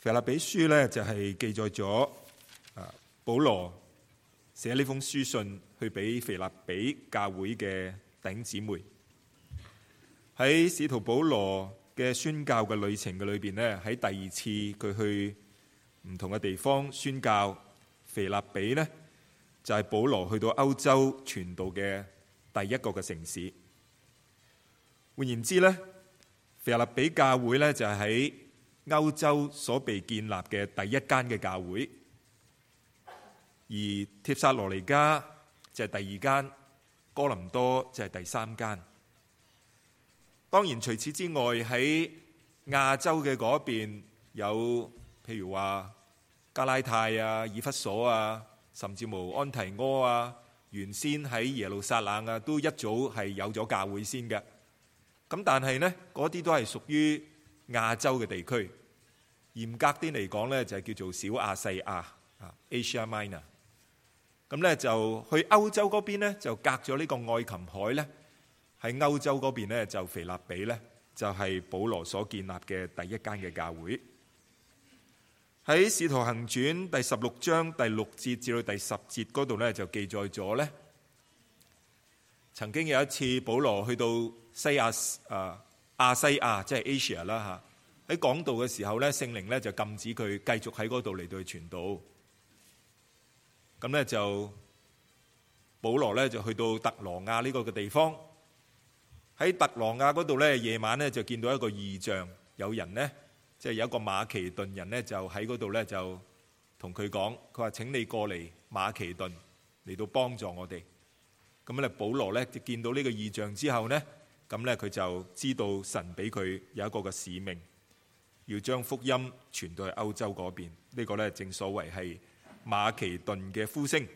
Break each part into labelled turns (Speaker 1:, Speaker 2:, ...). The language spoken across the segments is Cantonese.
Speaker 1: 腓立比書咧就係記載咗保羅寫呢封書信去俾腓立比教會嘅弟兄姊妹。喺使徒保羅嘅宣教嘅旅程嘅裏邊咧，喺第二次佢去唔同嘅地方宣教，腓立比呢就係保羅去到歐洲傳道嘅第一個嘅城市。換言之呢，腓立比教會呢就係喺歐洲所被建立嘅第一間嘅教會，而帖撒羅尼迦就係第二間，哥林多就係第三間。當然除此之外，喺亞洲嘅嗰邊有譬如話加拉太啊、以弗所啊，甚至乎安提阿啊，原先喺耶路撒冷啊，都一早係有咗教會先嘅。咁但係呢，嗰啲都係屬於亞洲嘅地區，嚴格啲嚟講呢，就係叫做小亞細亞 Asia Minor。咁呢，就去歐洲嗰邊呢，就隔咗呢個愛琴海呢。喺歐洲嗰邊呢，就腓立比呢，就係保羅所建立嘅第一間嘅教會。喺使徒行傳第16章第6節至到第10節嗰度呢，就記載咗呢，曾經有一次保羅去到亞西亞，即係 Asia 啦嚇。喺講道嘅時候呢，聖靈呢就禁止佢繼續喺嗰度嚟到去傳道。咁呢，就保羅呢就去到特羅亞呢個嘅地方。喺特羅亞嗰度呢，夜晚呢就見到一個異象，有人呢，即係有一個馬其頓人呢，就喺嗰度呢，就同佢講，佢話請你過嚟馬其頓嚟到幫助我哋。咁咧保羅呢，就見到呢個異象之後呢，咁呢，佢就知道神俾佢有一個嘅使命，要將福音傳到去歐洲嗰邊。呢個呢，正所謂係馬其頓嘅呼聲。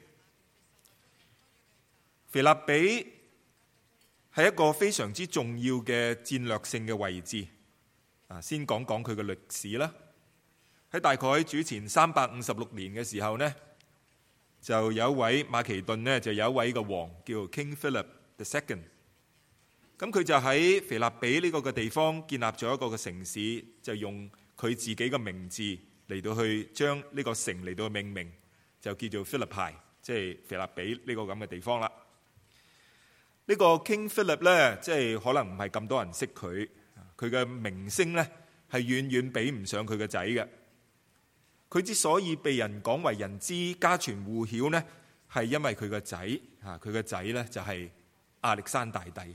Speaker 1: 腓立比係一個非常之重要嘅戰略性嘅位置。先講講佢嘅歷史啦。喺大概主前356年嘅時候呢，就有一位馬其頓呢，就有一位嘅王叫 King Philip II。咁佢就喺腓立比呢個嘅地方建立咗一個嘅城市，就用佢自己嘅名字嚟到去將呢個城嚟到命名，就叫做 Philippi， 即係腓立比呢個咁嘅地方啦。呢個 King Philip 呢，即係可能唔係咁多人識佢，佢嘅名聲呢係遠遠比唔上佢嘅仔嘅。佢之所以被人廣為人知、家傳戶曉呢，係因為佢個仔，佢個仔呢就係亞歷山大帝。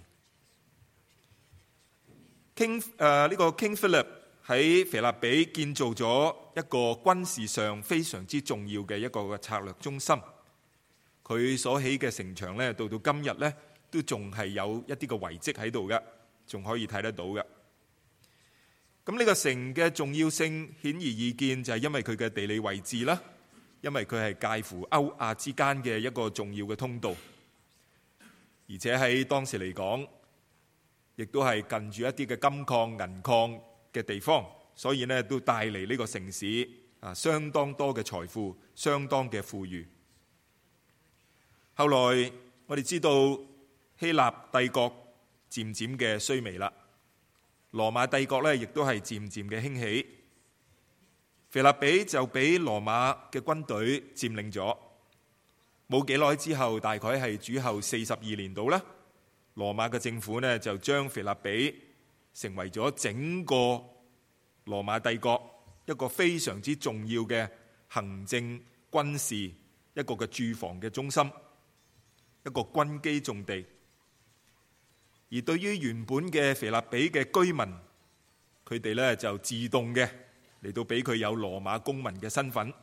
Speaker 1: 呢個 King Philip 喺腓立比建造咗一個軍事上非常之重要嘅一個嘅策略中心。佢所起嘅城牆呢，到今日呢，都仲係有一啲嘅遺跡喺度嘅，仲可以睇得到嘅。咁呢個城嘅重要性顯而易見，就係因為佢嘅地理位置啦，因為佢係介乎歐亞之間嘅一個重要嘅通道，而且喺當時嚟講，亦都係近住一啲嘅金礦、銀礦嘅地方，所以呢都帶嚟呢個城市相當多嘅財富，相當嘅富裕。後來我哋知道希臘帝國漸漸嘅衰微啦，羅馬帝國呢亦都係漸漸嘅興起。腓立比就俾羅馬嘅軍隊佔領咗，冇幾耐之後，大概係主後42年度啦，羅馬嘅政府呢就將腓立比成為咗整個羅馬帝國一個非常之重要嘅行政軍事一個嘅駐防嘅中心，一個軍機重地。而對於原本嘅腓立比嘅居民，佢哋呢就自動嘅嚟到俾佢有羅馬公民嘅身份。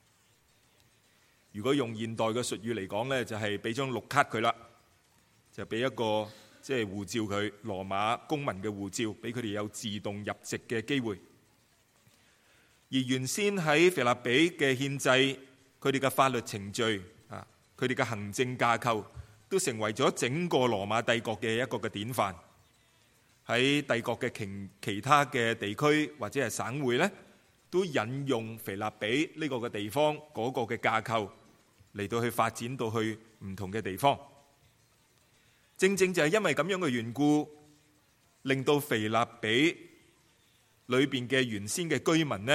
Speaker 1: 如果用現代嘅術語嚟講呢，就係俾張綠卡佢啦，就俾一個即係護照佢，羅馬公民嘅護照，俾佢哋有自動入籍嘅機會。而原先喺腓立比嘅憲制，佢哋嘅法律程序佢哋嘅行政架構，都成為咗整個羅馬帝國嘅一個嘅典範。喺帝國嘅其他嘅地區或者係省會呢，都引用腓立比呢個嘅地方嗰個嘅架構嚟到去發展到去唔同嘅地方。正正就係因為咁樣嘅緣故，令到腓立比裏邊嘅原先嘅居民呢，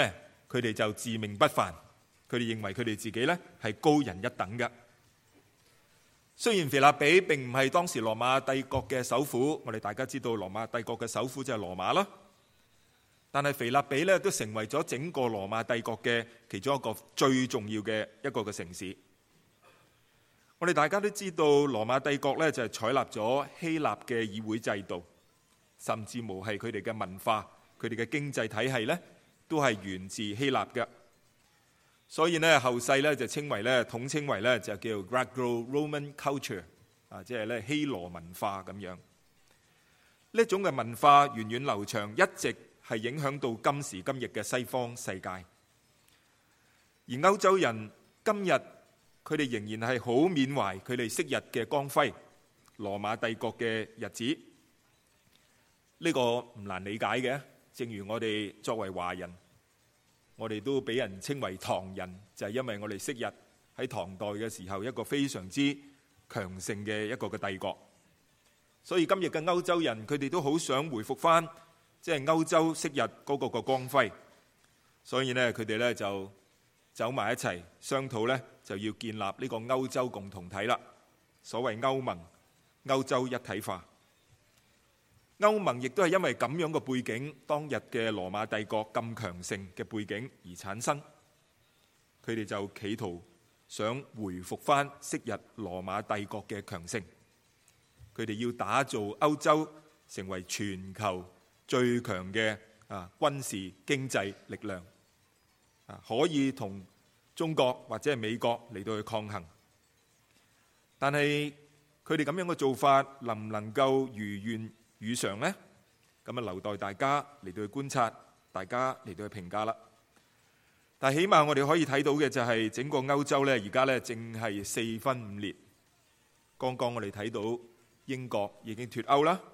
Speaker 1: 佢哋就自命不凡，佢哋認為佢哋自己呢係高人一等嘅。雖然腓立比並唔係當時羅馬帝國嘅首府，我哋大家知道羅馬帝國嘅首府就係羅馬啦，但係腓立比呢都成為咗整個羅馬帝國嘅其中一個最重要嘅一個嘅城市。我哋大家都知道羅馬帝國呢就係採納咗希臘嘅議會制度，甚至無係佢哋嘅文化、佢哋嘅經濟體系呢都係源自希臘嘅。所以呢，後世呢就統稱為呢就叫 Greco-Roman culture， 即係呢希羅文化咁樣。呢種嘅文化源遠流長，一直係影響到今時今日嘅西方世界。而歐洲人今日佢哋仍然係好緬懷佢哋昔日嘅光輝，羅馬帝國嘅日子。呢個唔難理解嘅，正如我哋作為華人，我哋都俾人稱為唐人，就係因為我哋昔日喺唐代嘅時候一個非常之強盛嘅一個嘅帝國。所以今日嘅歐洲人，佢哋都好想回復翻即係歐洲昔日嗰個嘅光輝。所以呢，佢哋呢就走埋一齊商討呢，就要建立呢個歐洲共同體啦。所謂歐盟，歐洲一體化。歐盟亦都係因為咁樣嘅背景，當日嘅羅馬帝國咁強盛嘅背景而產生。佢哋就企圖想回復翻昔日羅馬帝國嘅強盛。佢哋要打造歐洲成為全球最強嘅軍事經濟力量，可以同中國或者係美國嚟到去抗衡。但係佢哋咁樣嘅做法能唔能夠如願以償呢？咁留待大家嚟到去觀察，大家嚟到去評價啦。但係起碼我哋可以睇到嘅就係整個歐洲呢，而家呢正係四分五裂。剛剛我哋睇到英國已經脫歐啦，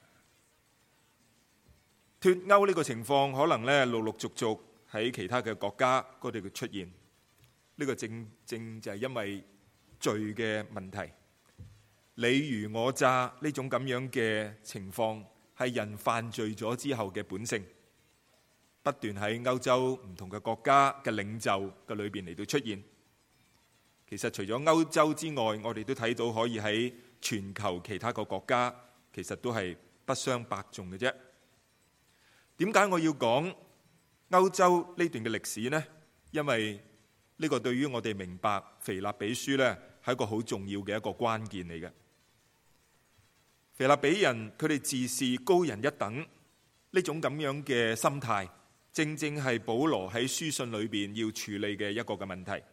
Speaker 1: 脫歐呢個情況可能呢陸陸續續喺其他嘅國家嗰度出現。呢個正正就係因為罪嘅問題。你虞我詐呢種咁樣嘅情況係人犯罪咗之後嘅本性，不斷喺歐洲唔同嘅國家嘅領袖嘅裏邊嚟到出現。其實除咗歐洲之外，我哋都睇到可以喺全球其他個國家，其實都係不相伯仲嘅啫。點解我要講歐洲呢段嘅歷史呢？因為呢個對於我哋明白腓立比書呢係一個好重要嘅一個關鍵嚟嘅。腓立比人佢哋自視高人一等呢種咁樣嘅心態，正正係保羅喺書信裏邊要處理嘅一個嘅問題。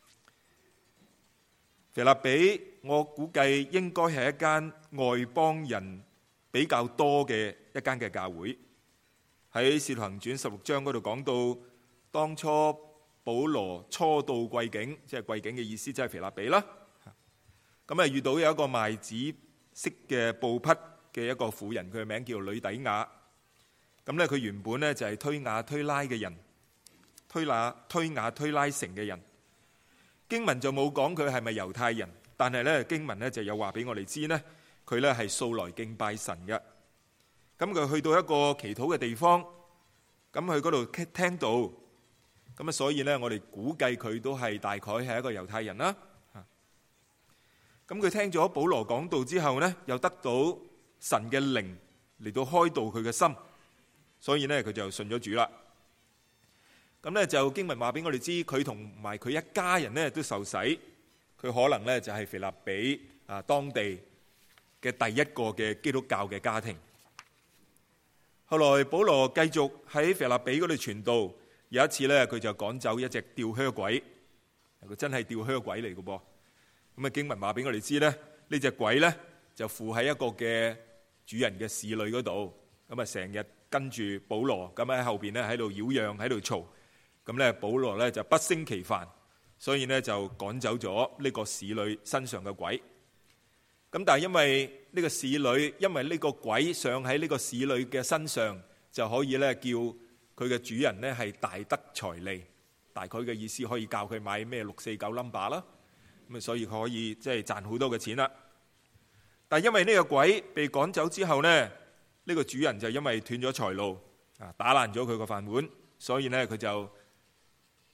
Speaker 1: 腓立比我估計應該係一間外邦人比較多嘅一間嘅教會。喺使徒行傳16章嗰度講到，當初保羅初到貴境，即係貴境嘅意思，即係腓立比啦。咁遇到有一個賣紫色嘅布匹嘅一個婦人，佢嘅名叫呂底亞。咁咧佢原本咧就係推雅推拉嘅人，推雅推拉城嘅人。經文就冇講佢係咪猶太人，但係咧經文咧就有話俾我哋知呢，佢咧係素來敬拜神嘅。咁佢去到一個祈禱嘅地方，咁去嗰度聽到，咁所以呢，我哋估計佢都係大概係一個猶太人啦。咁佢聽咗保羅講道之後呢，又得到神嘅靈嚟到開導佢嘅心，所以呢，佢就信咗主啦。咁呢，就經文話俾我哋知，佢同埋佢一家人呢都受洗，佢可能呢就係腓立比當地嘅第一個嘅基督教嘅家庭。後來保羅繼續喺腓立比嗰度傳道，有一次呢，佢就趕走一隻吊靴鬼，佢真係吊靴鬼嚟嘅噃。咁經文話俾我哋知呢，呢隻鬼呢就附喺一個嘅主人嘅侍女嗰度，咁成日跟住保羅，咁喺後邊呢喺度擾攘，喺度嘈。咁咧，保羅咧就不勝其煩，所以咧就趕走咗呢個使女身上嘅鬼。咁但係因為呢個使女，因為呢個鬼上喺呢個使女嘅身上，就可以咧叫佢嘅主人咧係大得財利。大概嘅意思可以教佢買咩649 number 啦。咁所以佢可以即係賺好多嘅錢啦。但係因為呢個鬼被趕走之後呢，呢個主人就因為斷咗財路，打爛咗佢個飯碗，所以呢佢就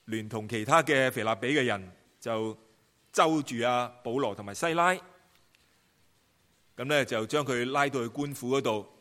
Speaker 1: 聯同其他嘅腓立比嘅人就揪住保羅同埋西拉，咁咧就將佢拉到去官府嗰度，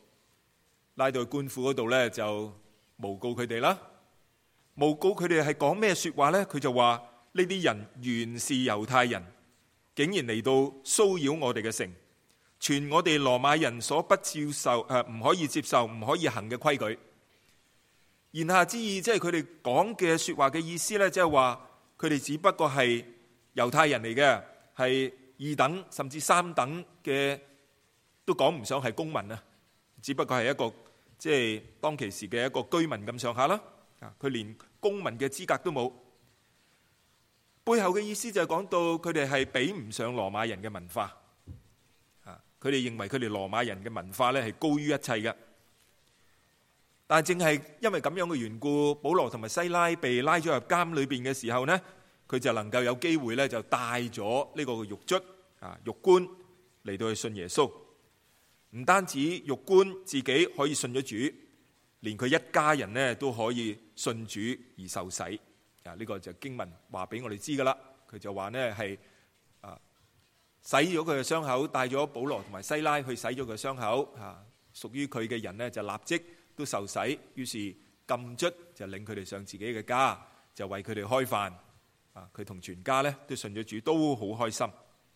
Speaker 1: 咧就誣告佢哋啦。誣告佢哋係講咩說話咧？佢就話呢啲人原是猶太人，竟然嚟到騷擾我哋嘅城，傳我哋羅馬人所不接受唔可以接受、唔可以行嘅規矩。言下之意，即係佢哋講嘅說話嘅意思咧，即係話佢哋只不過係猶太人嚟嘅，係二等甚至三等嘅，都講唔上係公民啊，只不過係一個即係當其時嘅一個居民咁上下啦。佢連公民嘅資格都冇。背後嘅意思就係講到佢哋係比唔上羅馬人嘅文化。佢哋認為佢哋羅馬人嘅文化咧係高於一切嘅。但係正係因為咁樣嘅緣故，保羅同埋西拉被拉咗入監裏邊嘅時候呢，佢就能夠有機會咧就帶咗呢個獄卒獄官嚟到去信耶穌。唔單止獄官自己可以信咗主，連佢一家人呢都可以信主而受洗。呢個就經文話俾我哋知噶啦。佢就話呢係洗咗佢嘅傷口，帶咗保羅同埋西拉去洗咗佢嘅傷口。屬於佢嘅人呢就立即都受洗。於是禁卒就領佢哋上自己嘅家，就為佢哋開飯。佢同全家呢都信咗主，都好開心。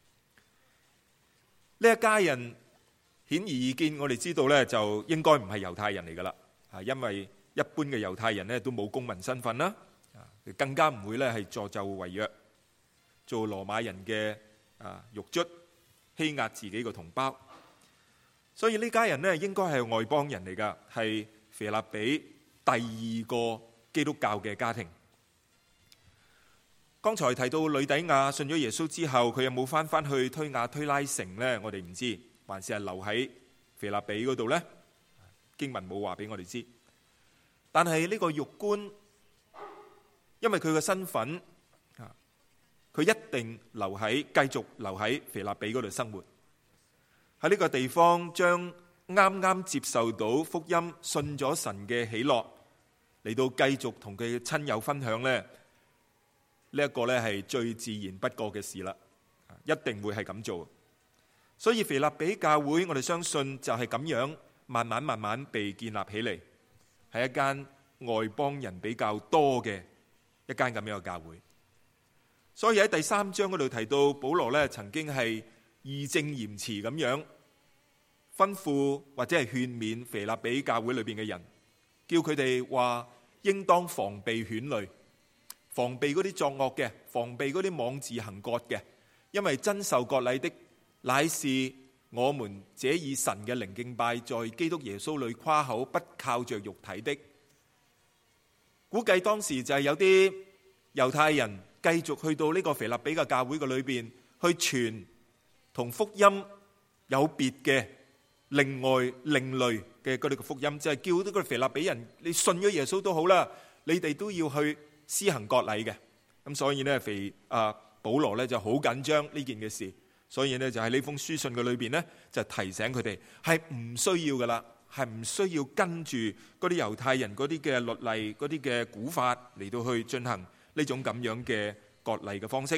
Speaker 1: 呢一家人顯而易見，我哋知道呢就應該唔係猶太人嚟噶啦。因為一般嘅猶太人呢都冇公民身份啦，更加唔會呢係助紂為虐，做羅馬人嘅獄卒，欺壓自己嘅同胞。所以呢家人呢應該係外邦人嚟噶，係腓立比第二個基督教嘅家庭。剛才提到呂底亞信咗耶穌之後，佢有冇翻去推雅推拉城呢？我哋唔知，還是係留喺腓立比嗰度呢？經文冇話俾我哋知。但係呢個獄官，因為佢嘅身份，佢一定繼續留喺腓立比嗰度生活。喺呢個地方，將啱啱接受到福音、信咗神嘅喜樂嚟到繼續同佢嘅親友分享呢。呢一個呢係最自然不過嘅事啦，一定會係咁做。所以腓立比教會，我哋相信就係咁樣慢慢被建立起嚟，係一間外邦人比較多嘅一間咁樣嘅教會。所以喺第3章嗰度提到，保羅呢曾經係義正嚴辭咁樣吩咐或者係勸勉腓立比教會裏邊嘅人，叫佢哋話應當防備犬類，防備嗰啲作惡嘅，防備嗰啲妄自行割嘅，因為真受割禮的乃是我們這以神嘅靈敬拜，在基督耶穌裏誇口，不靠着肉體的。估計當時就係有啲猶太人繼續去到呢個腓立比嘅教會嘅裏邊去傳同福音有別嘅另類嘅嗰啲嘅福音，即係叫呢個腓立比人，你信咗耶穌都好啦，你哋都要去施行割禮嘅。咁所以呢，保羅呢就好緊張呢件嘅事，所以呢就喺呢封書信嘅裏邊呢，就提醒佢哋係唔需要噶啦，係唔需要跟住嗰啲猶太人嗰啲嘅律例、嗰啲嘅古法嚟到去進行呢種咁樣嘅割禮嘅方式。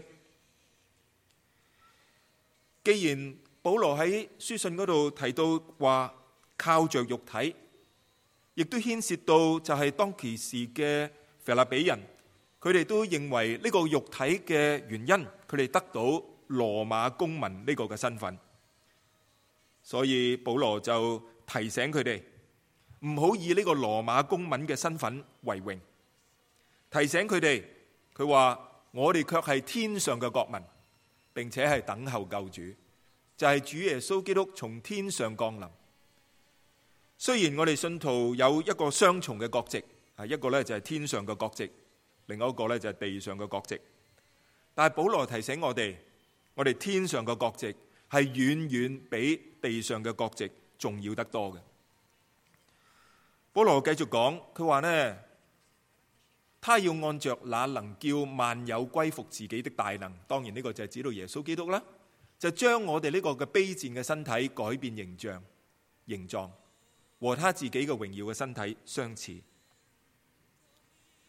Speaker 1: 既然保羅喺書信嗰度提到話靠着肉體，亦都牽涉到就係當其時嘅腓立比人，佢哋都認為呢個肉體嘅原因，佢哋得到羅馬公民呢個嘅身份，所以保羅就提醒佢哋唔好以呢個羅馬公民嘅身份為榮，提醒佢哋，佢話我哋卻係天上嘅國民，並且係等候救主，就係主耶穌基督從天上降臨。雖然我哋信徒有一個雙重嘅國籍，一個呢就係天上嘅國籍，另外一個呢就係地上嘅國籍，但係保羅提醒我哋天上嘅國籍係遠遠比地上嘅國籍重要得多嘅。保羅繼續講，佢話呢，他要按着那能叫萬有歸服自己的大能，當然呢個就係指到耶穌基督啦，就將我哋呢個嘅卑賤嘅身體改變形狀，和他自己嘅榮耀嘅身體相似。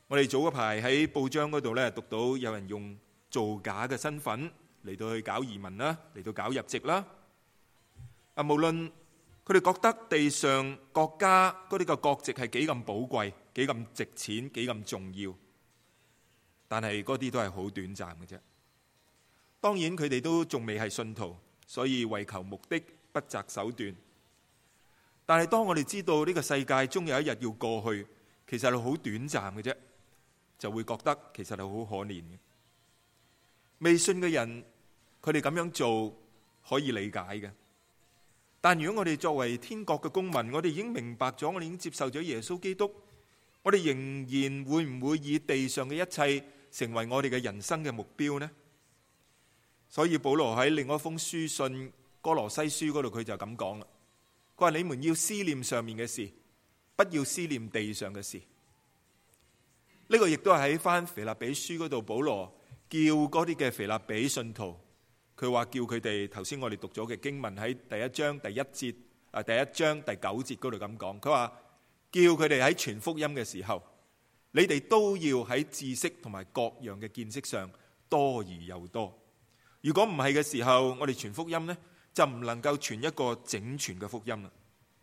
Speaker 1: 我哋早嗰排喺報章嗰度咧讀到有人用造假嘅身份嚟到去搞移民啦，嚟到搞入籍啦。無論佢哋覺得地上國家嗰啲嘅國籍係幾咁寶貴、幾咁值錢、幾咁重要，但係嗰啲都係好短暫嘅啫。當然佢哋都仲未係信徒，所以為求目的不擇手段。但係當我哋知道呢個世界終有一日要過去，其實係好短暫嘅啫，就會覺得其實係好可憐嘅。未信嘅人，佢哋咁樣做可以理解嘅。但如果我哋作為天國嘅公民，我哋已經明白咗，我哋已經接受咗耶穌基督，我哋仍然會唔會以地上嘅一切成為我哋嘅人生嘅目標呢？所以保羅喺另外一封書信哥羅西書嗰度，佢就咁講啦。佢話：你們要思念上面嘅事，不要思念地上嘅事。呢個亦都係喺翻腓立比書嗰度，保羅叫嗰啲嘅腓立比信徒，佢話叫佢哋，頭先我哋讀咗嘅經文喺第一章第一節第一章第9節嗰度咁講，佢話叫佢哋喺傳福音嘅時候，你哋都要喺知識同埋各樣嘅見識上多而又多。如果唔係嘅時候，我哋傳福音呢，就唔能夠傳一個整全嘅福音啦。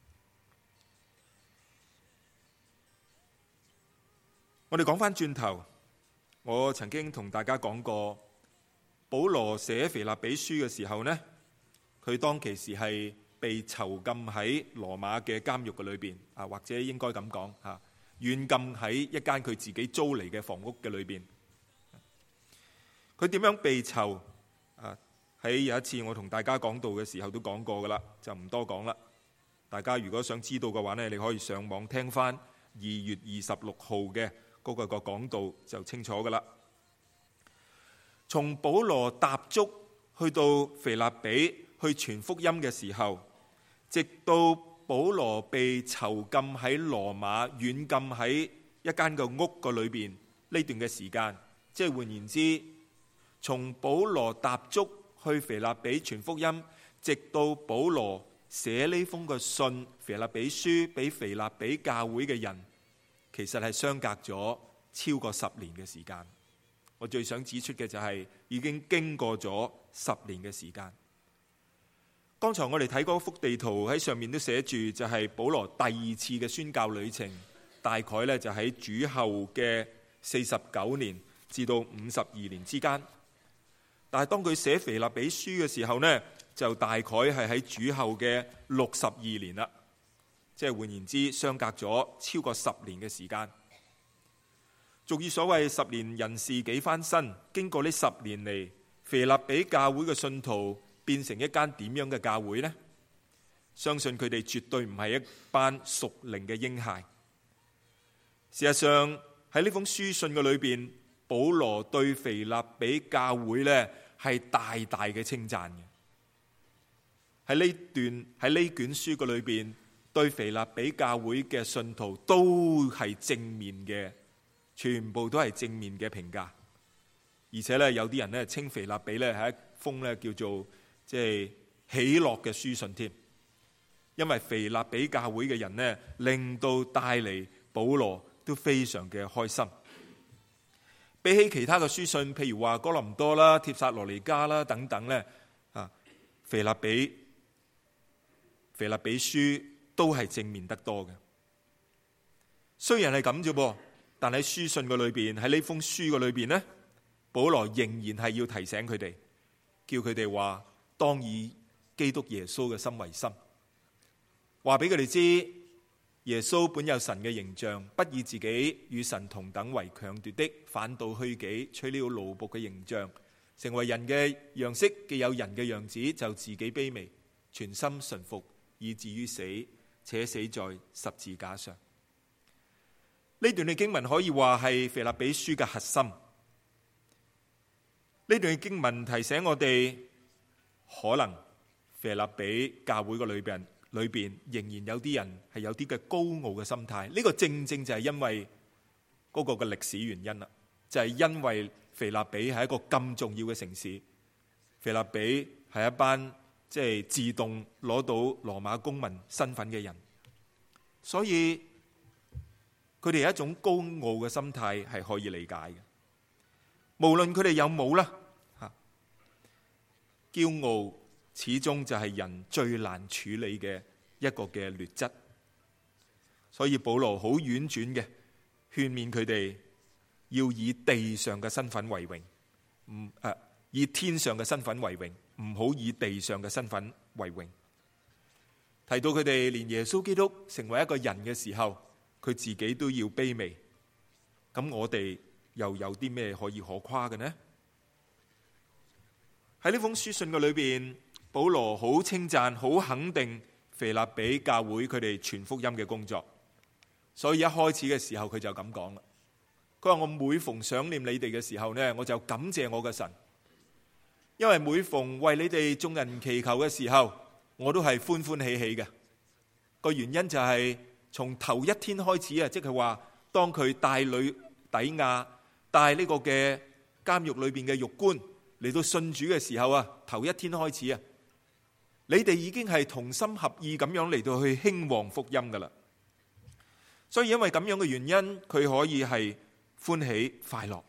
Speaker 1: 我哋講翻轉頭，我曾經同大家講過，保羅寫腓立比書嘅時候呢，佢當其時係被囚禁喺羅馬嘅監獄嘅裏邊，或者應該咁講軟禁喺一間佢自己租嚟嘅房屋嘅裏邊。佢點樣被囚？喺有一次我同大家講道嘅時候都講過噶啦，就唔多講啦。大家如果想知道嘅話呢，你可以上網聽翻2月26號嘅嗰個講道就清楚噶啦。從保羅踏足去到腓立比去傳福音嘅時候，直到保羅被囚禁喺羅馬軟禁喺一間嘅屋個裏邊呢段嘅時間，即係換言之，從保羅踏足去腓立比傳福音，直到保羅寫呢封嘅信腓立比書俾腓立比教會嘅人，其實係相隔咗超過10年嘅時間。我最想指出嘅就係已經經過咗10年嘅時間。剛才我哋睇嗰幅地圖喺上面都寫住，就係保羅第2次嘅宣教旅程，大概呢就喺主後嘅49年至到52年之間。但係當佢寫腓立比書嘅時候呢，就大概係喺主後嘅62年啦，即係換言之，相隔咗超過10年嘅時間。俗語所謂10年人事幾番新，經過呢10年嚟，腓立比教會嘅信徒變成一間點樣嘅教會呢？相信佢哋絕對唔係一班屬靈嘅嬰孩。事實上喺呢封書信嘅裏邊，保羅對腓立比教會呢係大大嘅稱讚嘅。喺呢卷書嘅裏邊，對腓立比教會嘅信徒都係正面嘅，全部都係正面嘅評價。而且咧，有啲人咧稱腓立比咧係一封咧叫做即係喜樂嘅書信添，因為腓立比教會嘅人呢，令到帶嚟保羅都非常嘅開心。比起其他嘅書信，譬如話哥林多啦、帖撒羅尼迦啦等等咧，腓立比書都係正面得多嘅。雖然係咁啫噃，但喺書信嘅裏邊，喺呢封書嘅裏邊呢，保羅仍然係要提醒佢哋，叫佢哋話當以基督耶穌嘅心為心，話俾佢哋知耶穌本有神嘅形象，不以自己與神同等為強奪的，反倒虛己，取了奴僕嘅形象，成為人嘅樣式，既有人嘅樣子，就自己卑微，全心順服，以至於死，且死在十字架上。呢段嘅經文可以話係腓立比書嘅核心。呢段嘅經文提醒我哋，可能腓立比教會嘅裏邊仍然有啲人係有啲嘅高傲嘅心態。呢個正正就係因為嗰個嘅歷史原因啦，就係因為腓立比係一個咁重要嘅城市，腓立比係一班即係自動攞到羅馬公民身份嘅人，所以佢哋有一種高傲嘅心態係可以理解嘅。無論佢哋有冇啦，驕傲始終就係人最難處理嘅一個嘅劣質。所以保羅好婉轉嘅勸勉佢哋要以地上嘅身份為榮，以天上嘅身份為榮，唔好以地上嘅身份為榮。提到佢哋連耶穌基督成為一個人嘅時候，佢自己都要卑微，咁我哋又有啲咩可以可誇嘅呢？喺呢封書信嘅裏邊，保羅好稱讚、好肯定腓立比教會佢哋傳福音嘅工作。所以一開始嘅時候佢就咁講啦，佢話我每逢想念你哋嘅時候呢，我就感謝我嘅神，因為每逢為你哋眾人祈求嘅時候，我都係歡歡喜喜嘅。個原因就係從頭一天開始啊，即係話當佢帶呂底亞帶呢個嘅監獄裏邊嘅獄官嚟到信主嘅時候啊，頭一天開始啊，你哋已經係同心合意咁樣嚟到去興旺福音噶啦。所以因為咁樣嘅原因，佢可以係歡喜快樂。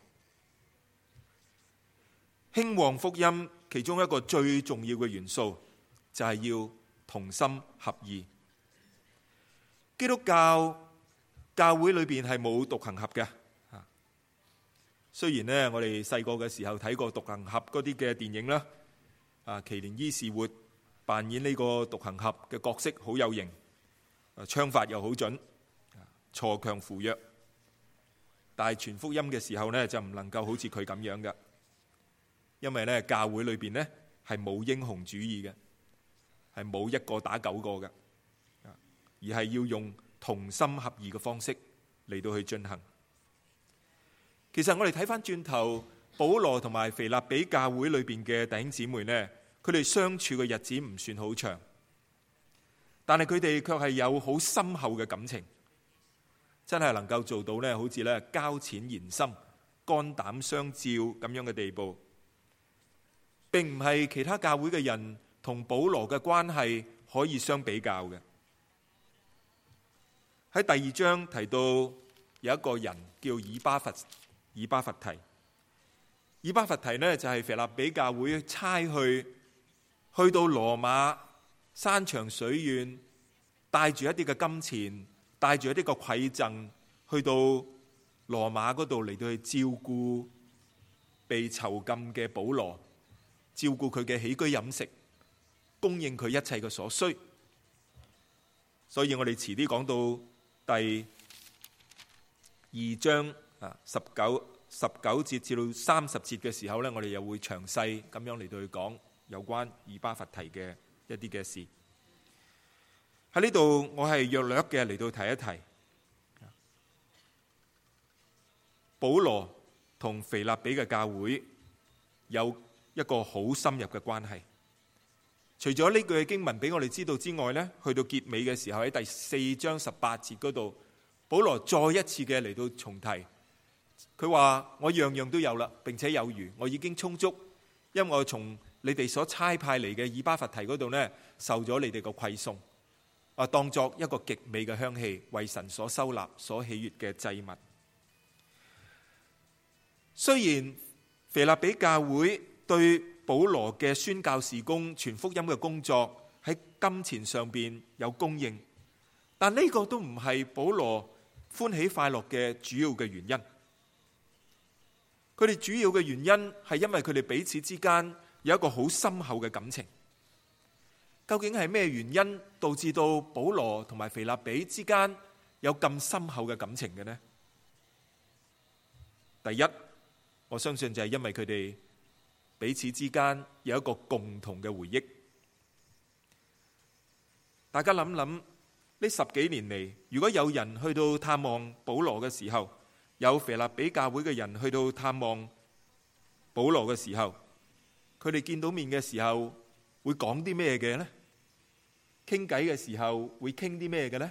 Speaker 1: 興旺福音其中一個最重要嘅元素就係要同心合意。基督教教會裏邊係冇獨行俠嘅。雖然呢，我哋細個嘅時候睇過獨行俠嗰啲嘅電影啦，奇連伊士活扮演呢個獨行俠嘅角色好有型，槍法又好準，鋤強扶弱，但係傳福音嘅時候呢，就唔能夠好似佢咁樣嘅，因為呢，教會裏邊呢係冇英雄主義嘅，係冇一個打9個嘅，而係要用同心合意嘅方式嚟到去進行。其實我哋睇翻轉頭，保羅同埋腓立比教會裏邊嘅弟兄姊妹呢，佢哋相處嘅日子唔算好長，但係佢哋卻係有好深厚嘅感情。真係能夠做到呢，好似呢交淺言深、肝膽相照咁樣嘅地步，並唔係其他教會嘅人同保羅嘅關係可以相比較嘅。喺第2章提到有一個人叫以巴弗提，以巴弗提呢就係腓立比教會差去到羅馬山長水遠，帶住一啲嘅金錢，帶住一啲個饋贈，去到羅馬嗰度嚟到去照顧被囚禁嘅保羅，照顧佢嘅起居飲食，供應佢一切嘅所需。所以我哋遲啲講到第2章19節至到30節嘅時候呢，我哋又會詳細咁樣嚟到去講有關以巴弗提嘅一啲嘅事。喺呢度我係略略嘅嚟到提一提保羅同腓立比嘅教會有一個好深入嘅關係。除咗呢句嘅經文俾我哋知道之外呢，去到結尾嘅時候喺第4章18節嗰度，保羅再一次嘅嚟到重提，佢話我樣樣都有啦，並且有餘，我已經充足，因為我從你哋所差派嚟嘅以巴弗提嗰度呢，受咗你哋個饋送，當作一個極美嘅香氣，為神所收納、所喜悅嘅祭物。雖然腓立比教會對保羅嘅宣教事工、傳福音嘅工作喺金錢上邊有供應，但呢個都唔係保羅歡喜快樂嘅主要嘅原因。佢哋主要嘅原因係因為佢哋彼此之間有一個好深厚嘅感情。究竟係咩原因導致到保羅同埋腓立比之間有咁深厚嘅感情嘅呢？第一，我相信就係因為佢哋彼此之間有一個共同嘅回憶。大家諗諗，呢10幾年嚟，如果有人去到探望保羅嘅時候，有腓立比教會嘅人去到探望保羅嘅時候，佢哋見到面嘅時候會講啲咩嘅呢？傾偈嘅時候會傾啲咩嘅呢？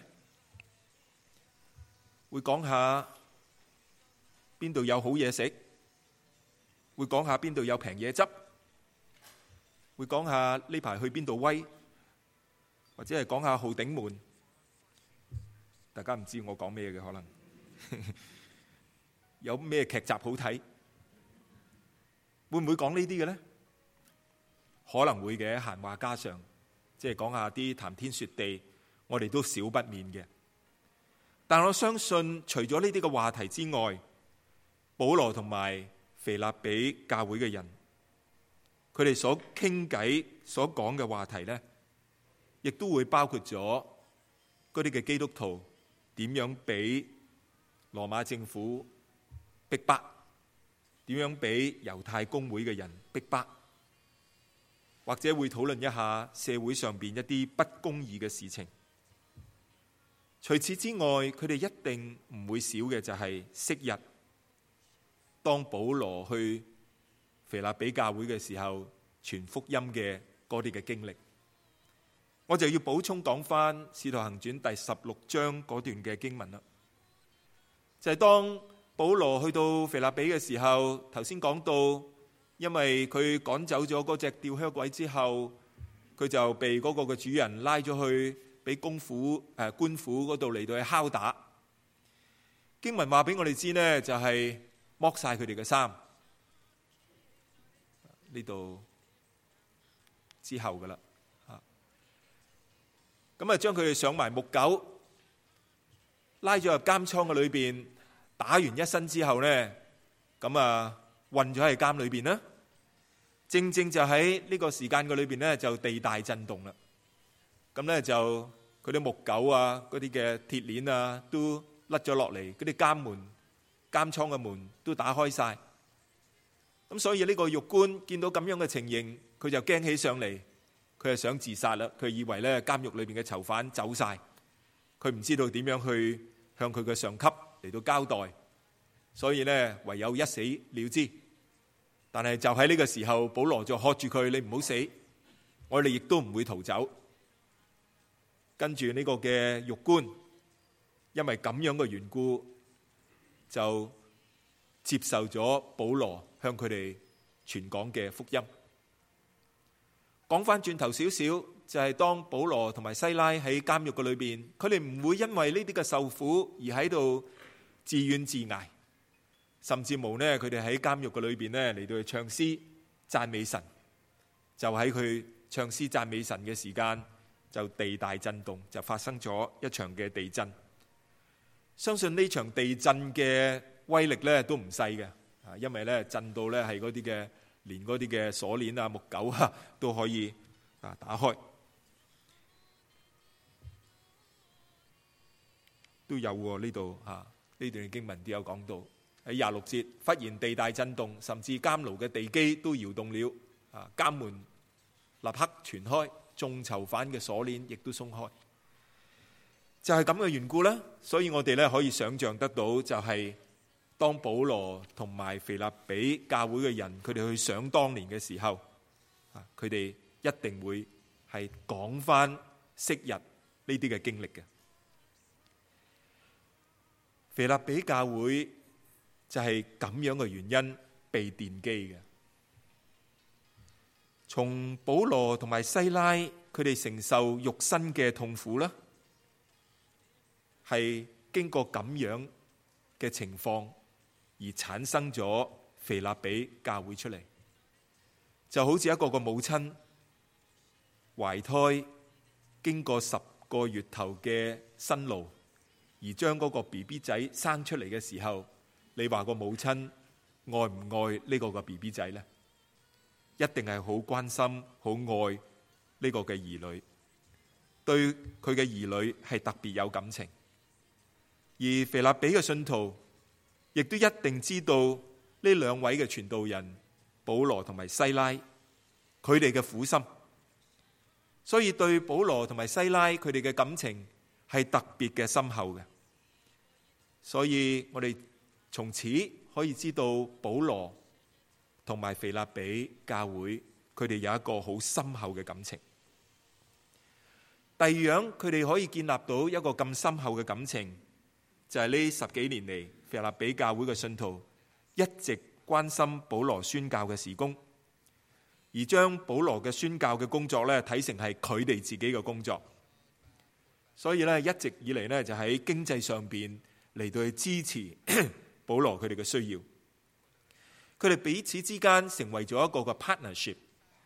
Speaker 1: 會講下邊度有好嘢食，會講下邊度有平嘢執，會講下呢排去邊度威，或者係講下號頂門。大家唔知我講咩嘅可能。 有咩劇集好睇？會唔會講呢啲嘅呢？可能會嘅，閒話家常，即係講下啲談天說地，我哋都少不免嘅。但我相信，除咗呢啲嘅話題之外，保羅同埋腓立比教會嘅人，佢哋所傾偈、所講嘅話題呢，亦都會包括咗嗰啲嘅基督徒點樣俾羅馬政府逼迫，點樣俾猶太公會嘅人逼迫，或者會討論一下社會上邊一啲不公義嘅事情。除此之外，佢哋一定唔會少嘅就係昔日當保羅去腓立比教會嘅時候傳福音嘅嗰啲嘅經歷。我就要補充講翻《使徒行傳》第16章嗰段嘅經文啦。就係當保羅去到腓立比嘅時候，頭先講到，因為佢趕走咗嗰隻吊靴鬼之後，佢就被嗰個嘅主人拉咗去俾官府嗰度嚟到去敲打。經文話俾我哋知呢，就係剝晒佢哋嘅衫。呢度之後噶啦，咁啊將佢哋上埋木狗，拉咗入監倉嘅裏邊，打完一身之後呢，咁啊困咗喺監裏邊啦。正正就喺呢個時間嘅裏邊呢，就地大震動啦。咁呢，就佢啲木狗啊，嗰啲嘅鐵鏈啊，都甩咗落嚟，嗰啲監倉嘅門都打開晒。咁所以呢個獄官見到咁樣嘅情形，佢就驚起上嚟，佢係想自殺啦。佢以為呢監獄裏邊嘅囚犯走晒，佢唔知道點樣去向佢嘅上級嚟到交代，所以呢唯有一死了之。但係就喺呢個時候，保羅就喝住佢：你唔好死，我哋亦都唔會逃走。跟住呢個嘅獄官，因為咁樣嘅緣故，就接受咗保羅向佢哋傳講嘅福音。講翻轉頭少少，就係當保羅同埋西拉喺監獄嘅裏邊，佢哋唔會因為呢啲嘅受苦而喺度自怨自艾。甚至無呢，佢哋喺監獄嘅裏邊呢嚟到去唱詩讚美神。就喺佢唱詩讚美神嘅時間，就地大震動，就發生咗一場嘅地震。相信呢場地震嘅威力呢都唔細嘅，因為呢震到呢係嗰啲嘅，連嗰啲嘅鎖鏈啊、木狗啊都可以打開，都有喎。呢度呢段經文都有講到。喺26節，忽然地大震動，甚至監牢嘅地基都搖動了，監門立刻全開，眾囚犯嘅鎖鏈亦都鬆開。就係咁嘅緣故啦，所以我哋咧可以想象得到，就係當保羅同埋腓立比教會嘅人，佢哋去想當年嘅時候，佢哋一定會係講翻昔日呢啲嘅經歷嘅。腓立比教會就係咁樣嘅原因被奠基嘅。從保羅同埋西拉佢哋承受肉身嘅痛苦啦，係經過咁樣嘅情況而產生咗腓立比教會出嚟，就好似一個母親懷胎經過10個月頭嘅辛勞，而將嗰個 BB 仔生出嚟嘅時候，你話個母親愛唔愛呢個BB 仔呢？一定係好關心、好愛呢個嘅兒女，對佢嘅兒女係特別有感情。而腓立比嘅信徒亦都一定知道呢兩位嘅傳道人保羅同埋西拉佢哋嘅苦心，所以對保羅同埋西拉佢哋嘅感情係特別嘅深厚嘅。所以我哋從此可以知道保羅同埋腓立比教會佢哋有一個好深厚嘅感情。第二樣，佢哋可以建立到一個咁深厚嘅感情，就係呢10幾年嚟腓立比教會嘅信徒一直關心保羅宣教嘅事工，而將保羅嘅宣教嘅工作咧睇成係佢哋自己嘅工作。所以咧一直以嚟咧就喺經濟上邊嚟到去支持保羅佢哋嘅需要。佢哋彼此之間成為咗一個嘅 partnership，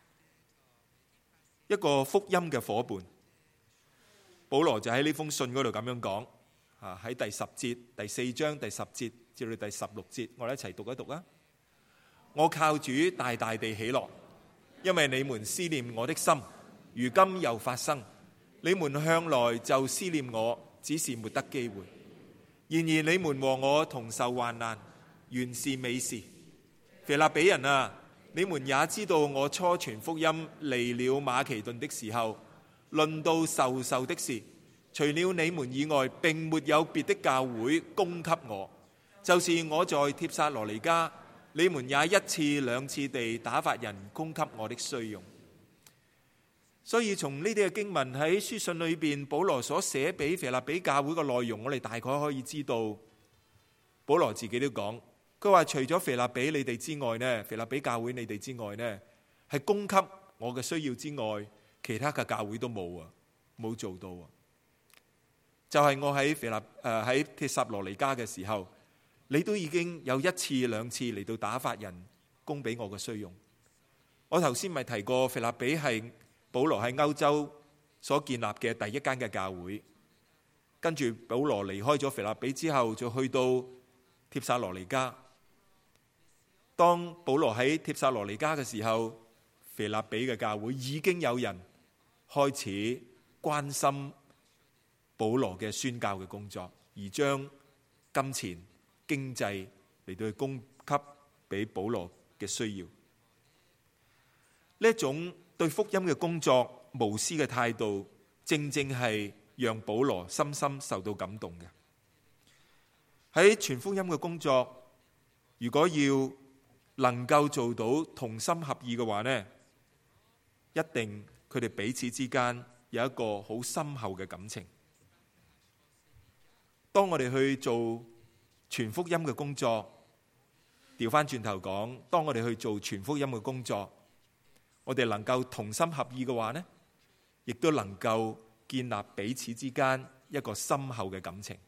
Speaker 1: 一個福音嘅夥伴。保羅就喺呢封信嗰度咁樣講，喺第10節、第4章第10節至到第16節，我哋一齊讀一讀啊！我靠主大大地喜樂，因為你們思念我的心，如今又發生。你們向來就思念我，只是沒得機會。然而你們和我同受患難，原是美事。腓立比人啊，你們也知道我初傳福音離了馬其頓的時候，論到授的事，除了你們以外，並沒有別的教會供給我。就是我在帖撒羅尼迦，你們也一次兩次地打發人供給我的需用。所以從呢啲嘅經文喺書信裏邊，保羅所寫俾腓立比教會嘅內容，我哋大概可以知道。保羅自己都講，佢話除咗腓立比你哋之外呢，腓立比教會你哋之外呢，係供給我嘅需要之外，其他嘅教會都冇做到。就係我喺喺帖撒羅尼迦嘅時候，你都已經有一次兩次嚟到打發人供俾我嘅需用。我頭先咪提過，腓立比係保羅喺歐洲所建立嘅第一間嘅教會。跟住保羅離開咗腓立比之後，就去到帖撒羅尼迦。當保羅喺帖撒羅尼迦嘅時候，腓立比嘅教會已經有人開始關心保羅嘅宣教嘅工作，而將金錢經濟嚟到去供給俾保羅嘅需要。呢一種對福音嘅工作無私嘅態度，正正係讓保羅深深受到感動嘅。喺傳福音嘅工作，如果要能夠做到同心合意嘅話呢，一定佢哋彼此之間有一個好深厚嘅感情。當我哋去做傳福音嘅工作，調翻轉頭講，當我哋去做傳福音嘅工作，我哋能夠同心合意嘅話呢，亦都能夠建立彼此之間一個深厚嘅感情。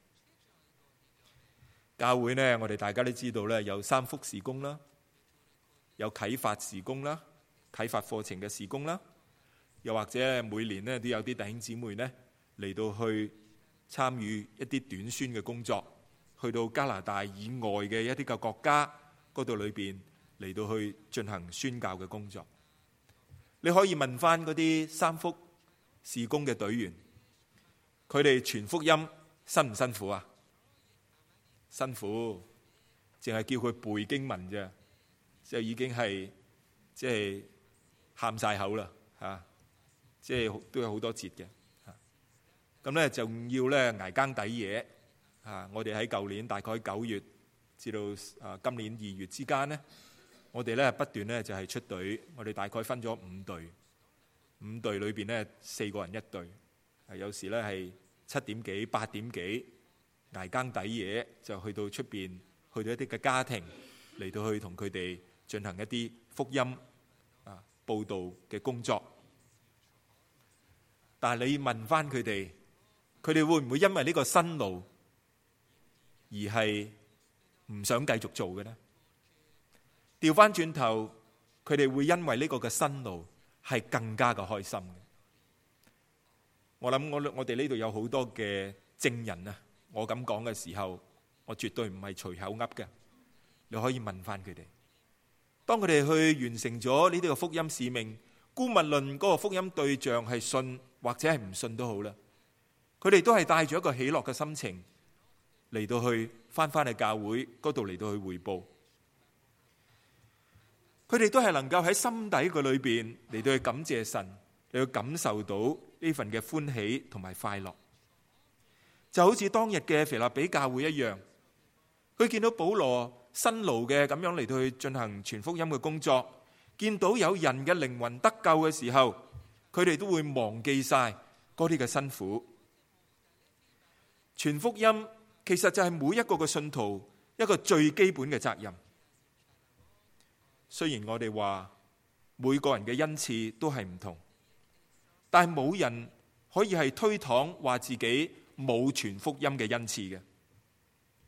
Speaker 1: 教會呢，我哋大家都知道咧，有三福事工啦，有啟發事工啦，啟發課程嘅事工啦，又或者每年呢都有啲弟兄姊妹呢嚟到去參與一啲短宣嘅工作，去到加拿大以外嘅一啲嘅國家嗰度裏邊嚟到去進行宣教嘅工作。你可以問翻嗰啲三福事工嘅隊員，佢哋傳福音辛唔辛苦啊？辛苦，淨係叫佢背經文啫，就已經係即係喊晒口啦嚇，即係都有好多節嘅嚇。咁咧仲要咧捱更抵夜嚇。我哋喺舊年大概9月至到今年2月之間呢，我哋咧不斷咧就係出隊，我哋大概分咗5隊，5隊裏邊咧4個人一隊，有時咧係7點幾、8點幾捱更抵夜，就去到出邊，去到一啲嘅家庭嚟到去同佢哋進行一啲福音報道嘅工作。但係你問翻佢哋會唔會因為呢個辛勞而係唔想繼續做嘅呢？調翻轉頭，佢哋會因為呢個嘅辛勞係更加嘅開心嘅。我諗我哋呢度有好多嘅證人啊！我咁講嘅時候，我絕對唔係隨口噏嘅。你可以問翻佢哋，當佢哋去完成咗呢啲嘅福音使命，姑勿論嗰個福音對象係信或者係唔信都好啦，佢哋都係帶住一個喜樂嘅心情嚟到去翻去教會嗰度嚟到去匯報。佢哋都係能夠喺心底嘅裏邊嚟到去感謝神，嚟到感受到呢份嘅歡喜同埋快樂。就好似當日嘅腓立比教會一樣，佢見到保羅辛勞嘅咁樣嚟到去進行傳福音嘅工作，見到有人嘅靈魂得救嘅時候，佢哋都會忘記晒嗰啲嘅辛苦。傳福音其實就係每一個嘅信徒一個最基本嘅責任。雖然我哋話每個人嘅恩賜都係唔同，但係冇人可以係推搪話自己冇傳福音嘅恩賜嘅。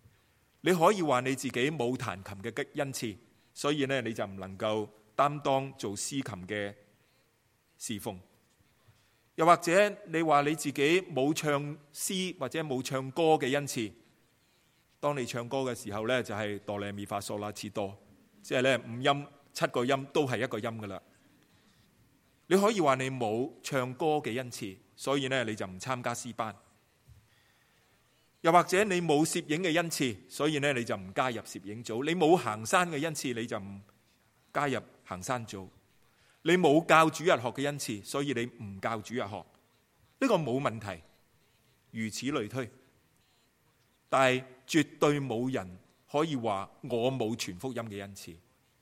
Speaker 1: 你可以話你自己冇彈琴嘅恩賜，所以呢，你就唔能夠擔當做司琴嘅侍奉。又或者你話你自己冇唱詩或者冇唱歌嘅恩賜，當你唱歌嘅時候呢，就係哆來咪發嗦啦次多，即係呢5音7個音都係一個音噶啦。你可以話你冇唱歌嘅恩賜，所以呢，你就唔參加詩班。又或者你冇攝影嘅恩賜，所以呢，你就唔加入攝影組。你冇行山嘅恩賜，你就唔加入行山組。你冇教主日學嘅恩賜，所以你唔教主日學。呢個冇問題，如此類推。但係絕對冇人可以話我冇傳福音嘅恩賜，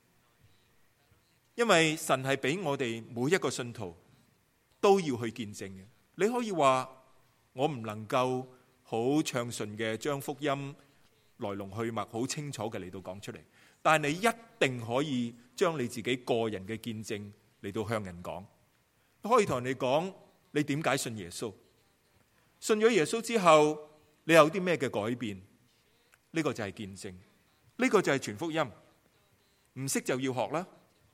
Speaker 1: 因為神係俾我哋每一個信徒都要去見證嘅。你可以話我唔能夠好暢順嘅將福音來龍去脈好清楚嘅嚟到講出嚟，但係你一定可以將你自己個人嘅見證嚟到向人講。可以同人哋講你點解信耶穌，信咗耶穌之後你有啲咩嘅改變，呢個就係見證，呢個就係傳福音。唔識就要學啦，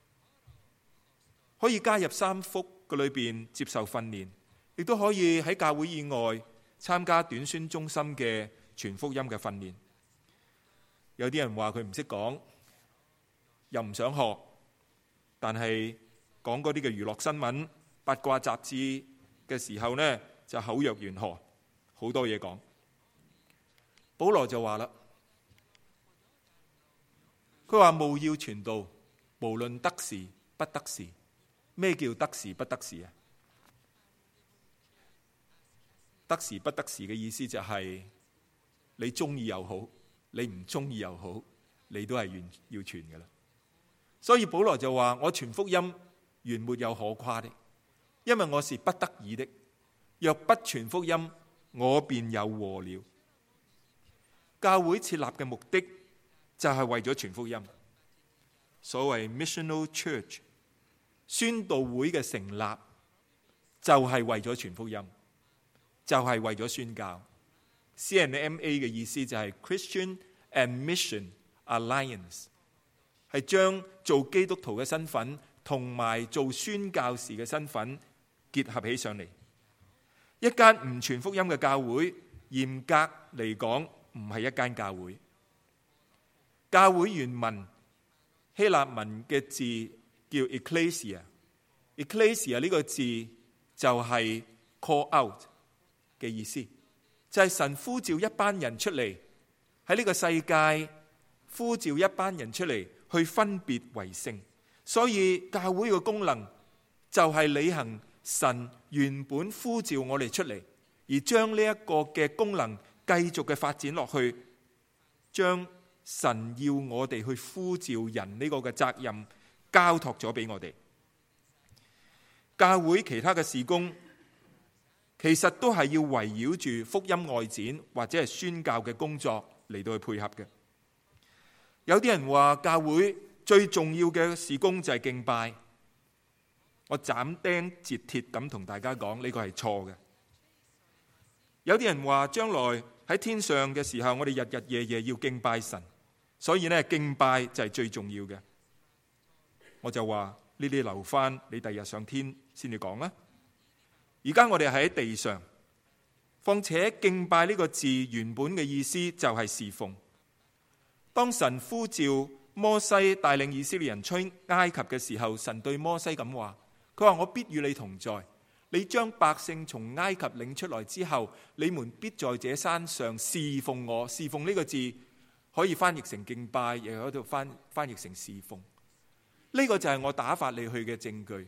Speaker 1: 可以加入三福嘅裏邊接受訓練，亦都可以喺教會以外參加短宣中心嘅傳福音嘅訓練。有啲人話佢唔識講，又唔想學，但係講嗰啲嘅娛樂新聞、八卦雜誌嘅時候呢，就口若懸河，好多嘢講。保羅就話啦，佢話務要傳道，無論得時不得時。咩叫得時不得時啊？得時不得時嘅意思就係你中意又好，你唔中意又好，你都係要傳㗎喇。所以保羅就話，我傳福音原沒有可誇的，因為我是不得已的。若不傳福音，我便有禍了。教會設立嘅目的就係為咗傳福音，所謂 missional church， 宣道會嘅成立就係為咗傳福音，就係為咗宣教。CNMA 嘅意思就係 Christian and Mission Alliance， 係將做基督徒嘅身份同埋做宣教士嘅身份結合起上嚟。一間唔傳福音嘅教會，嚴格嚟講唔係一間教會。教會原文希臘文嘅字叫 Ecclesia 呢個字就係 call out 嘅意思，就係神呼召一班人出嚟，喺呢個世界呼召一班人出嚟去分別為聖。所以教會嘅功能就係履行神原本呼召我哋出嚟，而將呢一個嘅功能繼續嘅發展落去，將神要我哋去呼召人呢個嘅責任交託咗俾我哋。教會其他嘅事工其實都係要圍繞住福音外展或者係宣教嘅工作嚟到去配合嘅。有啲人話教會最重要嘅事工就係敬拜，我斬釘截鐵咁同大家講，呢個係錯嘅。有啲人話將來喺天上嘅時候，我哋日日夜夜要敬拜神，所以呢敬拜就係最重要嘅。我就話呢啲留翻你第日上天先至講啦。而家我哋喺地上，況且敬拜呢個字原本嘅意思就係侍奉。當神呼召摩西帶領以色列人出埃及嘅時候，神對摩西咁話，佢話我必與你同在，你將百姓從埃及領出來之後，你們必在這山上侍奉我。侍奉呢個字可以翻譯成敬拜，亦喺度翻譯成侍奉。呢個就係我打發你去嘅證據。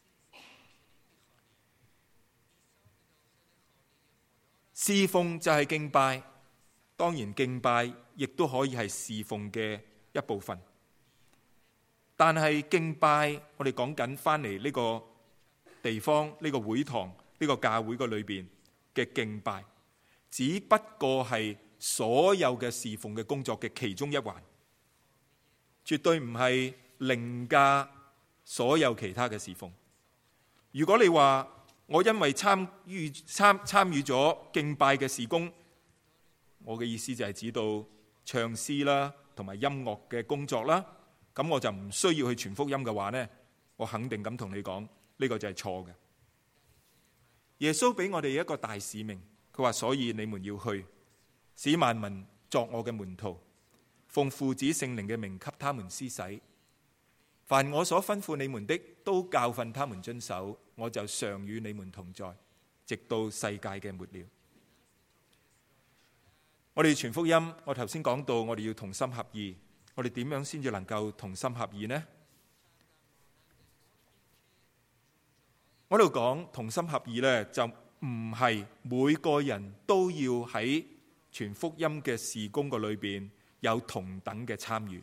Speaker 1: 侍奉就係敬拜，當然敬拜亦都可以係侍奉嘅一部分。但係敬拜，我哋講緊翻嚟呢個地方、呢個會堂、呢個教會個裏邊嘅敬拜，只不過係所有嘅侍奉嘅工作嘅其中一環，絕對唔係凌駕所有其他嘅侍奉。如果你話我因為參與咗敬拜嘅事工，我嘅意思就係指到唱詩啦，同埋音樂嘅工作啦，咁我就唔需要去傳福音嘅話呢，我肯定咁同你講，呢個就係錯嘅。耶穌俾我哋一個大使命，佢話：所以你們要去，使萬民作我嘅門徒，奉父子聖靈嘅名給他們施洗。凡我所吩咐你們的，都教訓他們遵守，我就常與你們同在，直到世界嘅末了。我哋傳福音，我頭先講到，我哋要同心合意。我哋點樣先至能夠同心合意呢？我喺度講同心合意呢，就唔係每個人都要喺傳福音嘅事工個裏邊有同等嘅參與，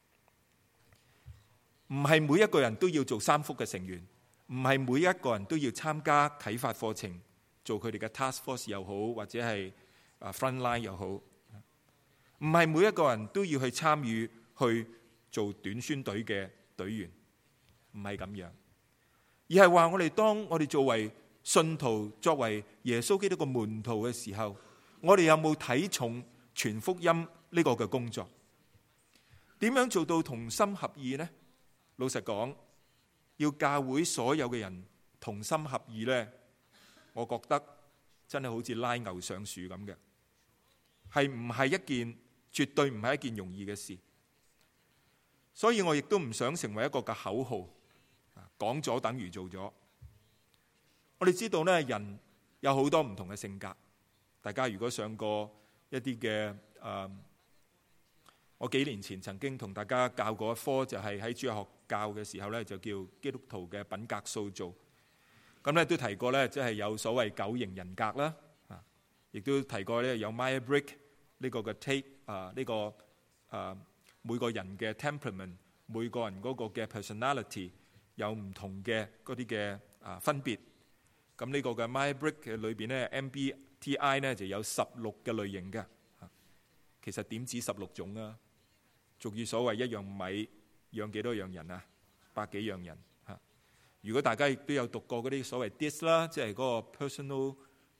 Speaker 1: 唔係每一個人都要做三福嘅成員，唔係每一個人都要參加啟發課程，做佢哋嘅 task force 又好，或者係front line 又好，唔係每一個人都要去參與去做短宣隊嘅隊員，唔係咁樣。而係話我哋當我哋作為信徒，作為耶穌基督嘅門徒嘅時候，我哋有冇睇重傳福音呢個嘅工作？點樣做到同心合意呢？老實講，要教會所有嘅人同心合意呢，我覺得真係好似拉牛上樹咁嘅，係唔係一件絕對唔係一件容易嘅事。所以我亦都唔想成為一個嘅口號。講咗等於做咗。我哋知道呢，人有好多唔同嘅性格。大家如果上過一啲嘅我幾年前曾經同大家教過一科，就係喺主日學教嘅時候呢，就叫基督徒嘅品格塑造。咁呢都提過呢，即係有所謂9型人格啦，亦都提過呢有 Myers-Briggs 呢個嘅 take 呢個每個人嘅 temperament， 每個人嗰個嘅 personality。有唔同嘅嗰啲嘅分別，咁呢個嘅 Myers-Briggs 嘅裏邊咧 MBTI 咧就有16嘅類型嘅，其實點止16種啊？俗語所謂一樣米養幾多樣人啊？100幾樣人嚇。如果大家亦都有讀過嗰啲所謂 DISC 啦，即係嗰個 personal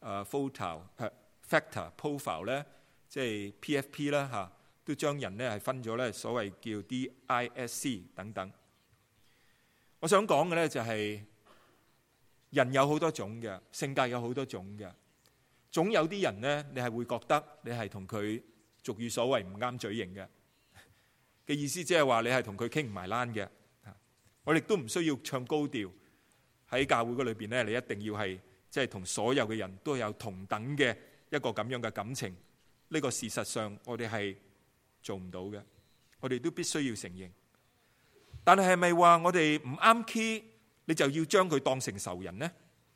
Speaker 1: factor profile 咧，即係 PFP 啦嚇，都將人咧係分咗咧所謂叫 DISC 等等。我想講嘅咧就係人有好多種嘅，性格有好多種嘅，總有啲人呢，你係會覺得你係同佢俗語所謂唔啱嘴型嘅意思，即係話你係同佢傾唔埋欄嘅。我哋都唔需要唱高調喺教會嗰裏邊呢，你一定要係即係同所有嘅人都有同等嘅一個咁樣嘅感情。呢個事實上我哋係做唔到嘅，我哋都必須要承認。但係咪話我哋唔啱 key，你就要將佢當成仇人呢？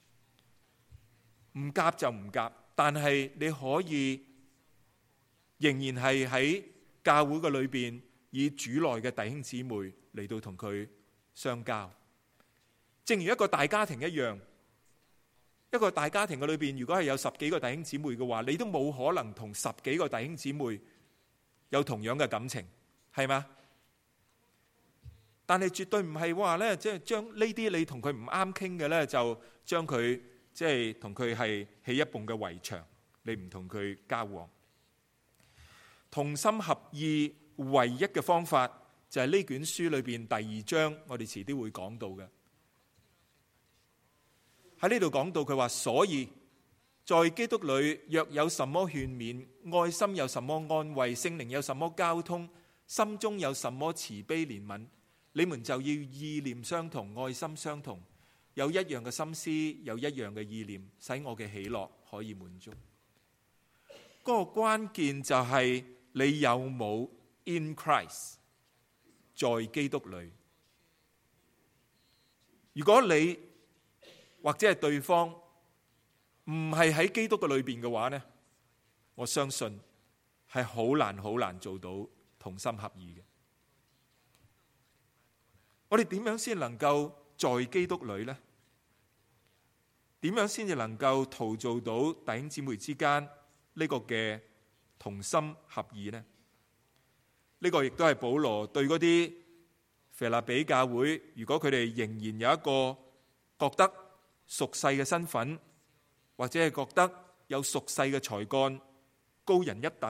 Speaker 1: 唔夾就唔夾，但係你可以仍然係喺教會嘅裏邊，以主內嘅弟兄姊妹嚟到同佢相交。正如一個大家庭一樣，一個大家庭嘅裏邊，如果係有10幾個弟兄姊妹嘅話，你都冇可能同10幾個弟兄姊妹有同樣嘅感情，係嘛？但係絕對唔係話咧，即係將呢啲你同佢唔啱傾嘅咧，就將佢即係同佢係起一埲嘅圍牆，你唔同佢交往。同心合意唯一嘅方法就係呢卷書裏邊第2章，我哋遲啲會講到嘅。喺呢度講到佢話，所以在基督裏若有什麼勸勉，愛心有什麼安慰，聖靈有什麼交通，心中有什麼慈悲憐憫，你們就要意念相同，愛心相同，有一樣嘅心思，有一樣嘅意念，使我嘅喜樂可以滿足。嗰個關鍵就係你有冇 in Christ， 在基督裏。如果你或者係對方唔係喺基督嘅裏邊嘅話呢，我相信係好難做到同心合意嘅。我哋點樣先能夠在基督裏呢？點樣先至能夠陶造到弟兄姊妹之間呢個嘅同心合意呢？呢個亦都係保羅對嗰啲腓立比教會，如果佢哋仍然有一個覺得屬世嘅身份，或者係覺得有屬世嘅才幹高人一等，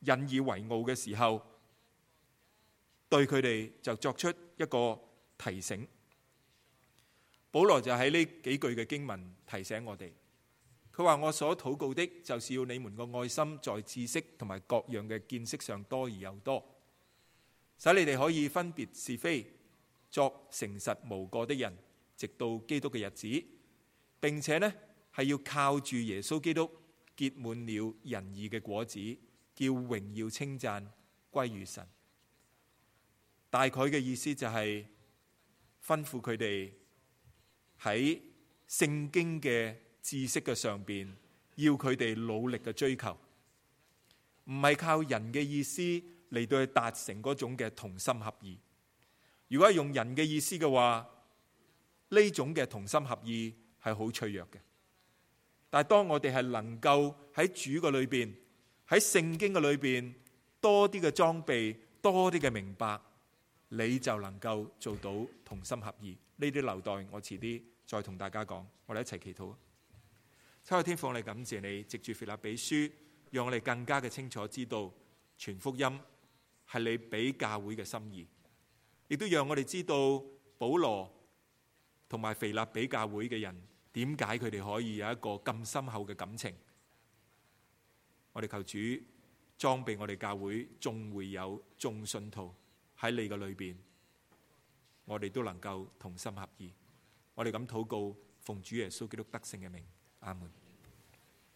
Speaker 1: 引以為傲嘅時候，對佢哋就作出一個提醒。保羅就喺呢幾句嘅經文提醒我哋，佢話：我所禱告的，就是要你們個愛心在知識同埋各樣嘅見識上多而又多，使你哋可以分別是非，作誠實無過的人，直到基督嘅日子。並且呢，係要靠住耶穌基督結滿了仁義嘅果子，叫榮耀稱讚歸於神。大概嘅意思就係吩咐佢哋喺聖經嘅知識嘅上邊，要佢哋努力嘅追求，唔係靠人嘅意思嚟到去達成嗰種嘅同心合意。如果係用人嘅意思嘅話，呢種嘅同心合意係好脆弱嘅。但係當我哋係能夠喺主嘅裏邊，喺聖經嘅裏邊多啲嘅裝備，多啲嘅明白，你就能夠做到同心合意。呢啲留待我遲啲再同大家講。我哋一齊祈禱。親愛天父，我哋感謝你，藉住腓立比書，讓我哋更加嘅清楚知道傳福音係你俾教會嘅心意，亦都讓我哋知道保羅同埋腓立比教會嘅人點解佢哋可以有一個咁深厚嘅感情。我哋求主裝備我哋教會眾會友眾信徒喺你嘅裏邊，我哋都能夠同心合意。我哋咁禱告，奉主耶穌基督得勝嘅名，阿門。